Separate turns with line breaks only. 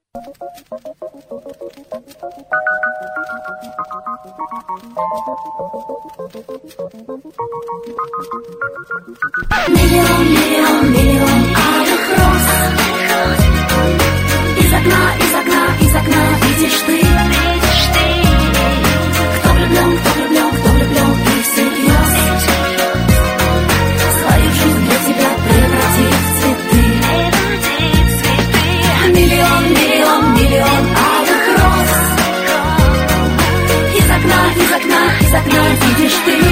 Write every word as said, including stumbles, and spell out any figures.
Миллион, миллион, миллион алых роз. Из окна, из окна, из окна видишь ты. Кто влюблен, кто влюблен, кто влюблен и всерьез свою жизнь для тебя превратит в цветы. Миллион, миллион, миллион алых роз. Из окна, из окна, из окна видишь ты.